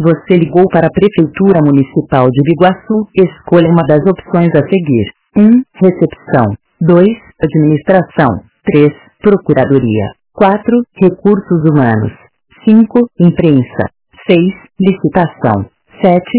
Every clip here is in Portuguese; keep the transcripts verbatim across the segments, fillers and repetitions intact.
Você ligou para a Prefeitura Municipal de Biguaçu. Escolha uma das opções a seguir. um. Recepção. dois. Administração. três. Procuradoria. quatro. Recursos humanos. cinco. Imprensa. seis. Licitação. sete.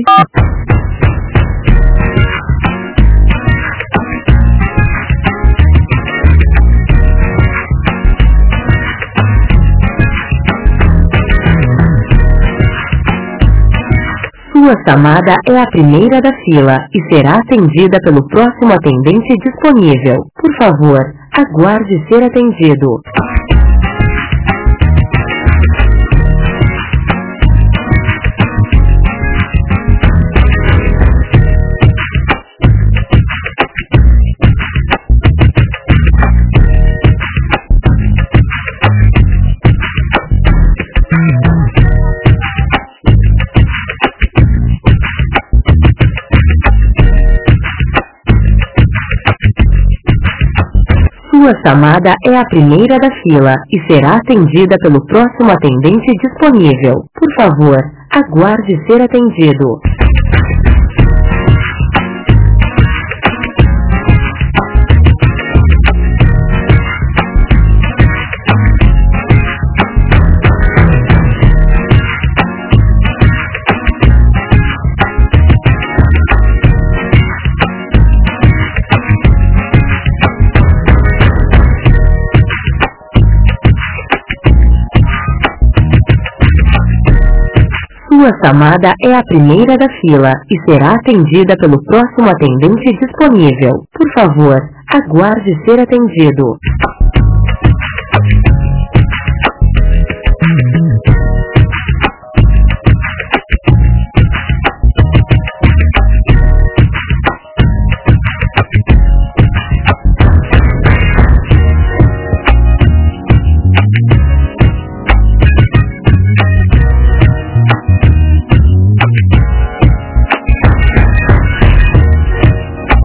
Sua chamada é a primeira da fila e será atendida pelo próximo atendente disponível. Por favor, aguarde ser atendido. Sua chamada é a primeira da fila e será atendida pelo próximo atendente disponível. Por favor, aguarde ser atendido. Sua chamada é a primeira da fila e será atendida pelo próximo atendente disponível. Por favor, aguarde ser atendido.